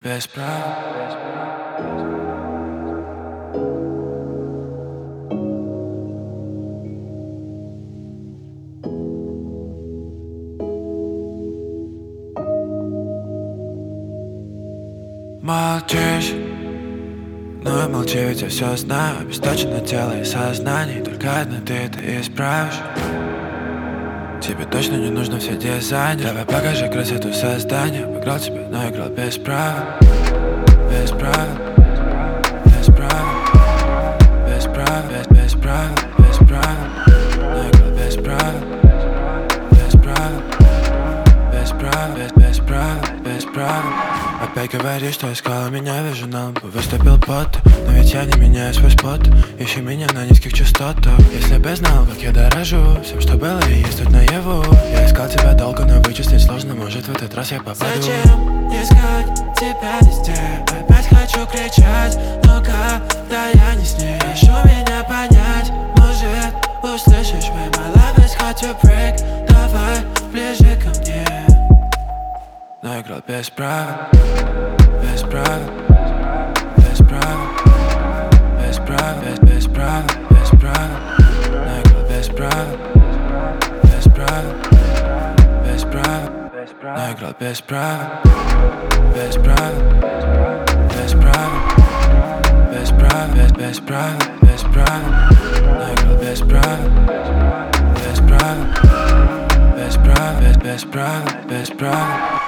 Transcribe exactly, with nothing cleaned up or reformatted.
Без прав, без прав. Молчишь, ну и молчи, ведь я все знаю. Обесточено тело и сознание, только одно ты это исправишь. Тебе точно не нужно все дизайнер. Давай покажи красоту создания. Обыграл тебя, но играл без права. Без права, без права, без права, без, без права, без права, но играл без права. Без права, без права, без, без права, без права. Опять говоришь, что искала меня, вижу на лбу выступил пот. Но ведь я не меняю свой спот. Ищи меня на низких частотах. Если бы знал, как я дорожу всем, что было и есть тут наяву. Я искал тебя долго, но вычислить сложно. Может, в этот раз я попаду. Зачем искать тебя везде? Опять хочу кричать, но когда я не с ней, прошу меня понять. Может, услышишь мы, my love is hard to break. Давай ближе ко мне. Но играл без права, без права, без права, без права, без, без права, без права. Но играл без права, без права, без права, но играл без права, без права, без права, без права, без, без права, без права. Но играл без права, без права, без права, без, без права, без права.